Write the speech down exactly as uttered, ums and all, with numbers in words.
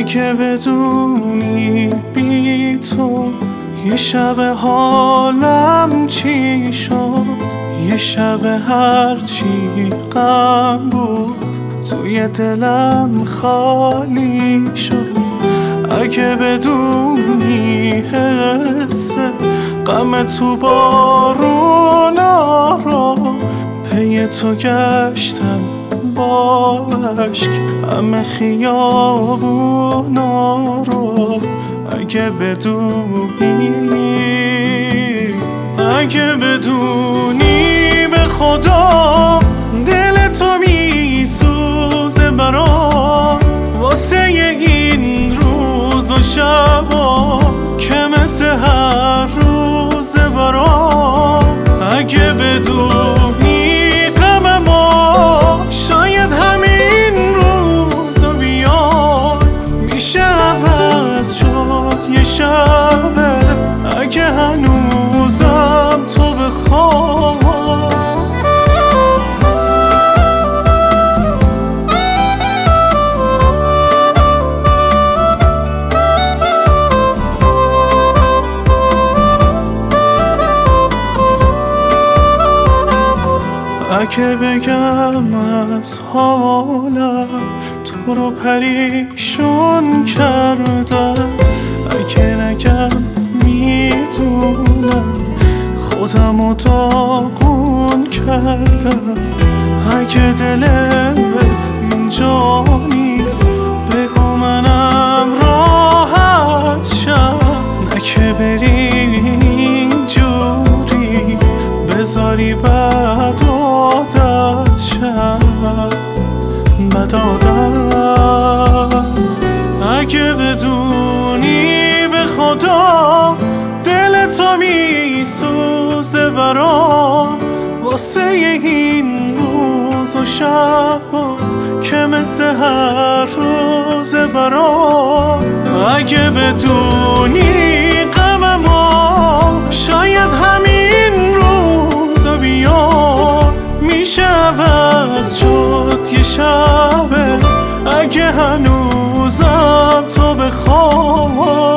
اگه بدونی بی تو یه شب حالم چی شد، یه شب هرچی غم بود توی دلم خالی شد. اگه بدونی حس غم تو بارونا رو پی تو گشتم با عشق همه خیابونا رو. اگه بدونی اگه بدونی به خدا دل تو میسوزه برام واسه این روز و شبا که مثل هر روز برام. اگه بدونی غم ما شاید همین روزو بیاد میشه عوض شد یه شبه اگه هنوزم تو بخوای. اگه بگم از حالم تو رو پریشون کردم، اگه نگم میدونم خودم رو داغون کردم. اگه دلت اینجا نیست بگو منم راحت شم، نه که بری اینجوری بذاری بد عادت شم بد عادت. اگه بدونی به خدا دل تو میسوزه برام واسه این روز و شبا که مثل هر روز برام. اگه بدونی غم ما شاید همین روزو بیاد میشه عوض شد یه شبه اگه هنوزم تو بخوای.